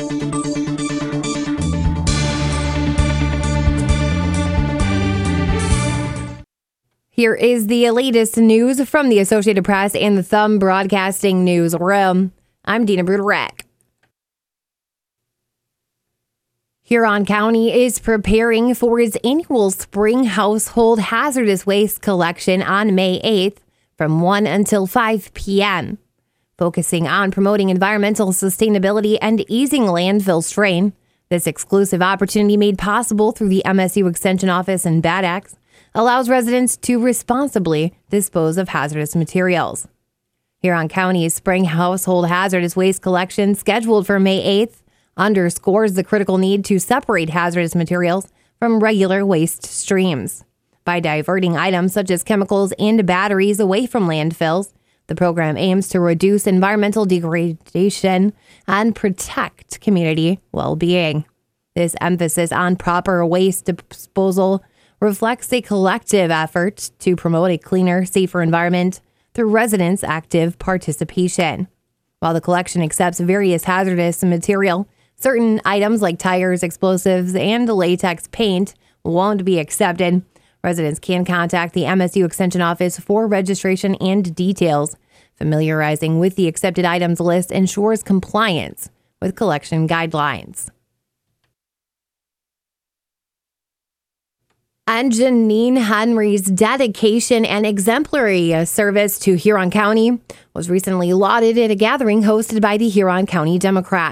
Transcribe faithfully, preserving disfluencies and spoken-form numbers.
Here is the latest news from the Associated Press and the Thumb Broadcasting Newsroom. I'm Dina Bruderek. Huron County is preparing for its annual spring household hazardous waste collection on May eighth from one until five p.m., focusing on promoting environmental sustainability and easing landfill strain. This exclusive opportunity, made possible through the M S U Extension Office in Bad Axe, allows residents to responsibly dispose of hazardous materials. Huron County's spring household hazardous waste collection, scheduled for May eighth, underscores the critical need to separate hazardous materials from regular waste streams. By diverting items such as chemicals and batteries away from landfills, the program aims to reduce environmental degradation and protect community well-being. This emphasis on proper waste disposal reflects a collective effort to promote a cleaner, safer environment through residents' active participation. While the collection accepts various hazardous material, certain items like tires, explosives, and latex paint won't be accepted. Residents can contact the M S U Extension Office for registration and details. Familiarizing with the accepted items list ensures compliance with collection guidelines. And Janine Henry's dedication and exemplary service to Huron County was recently lauded at a gathering hosted by the Huron County Democrat.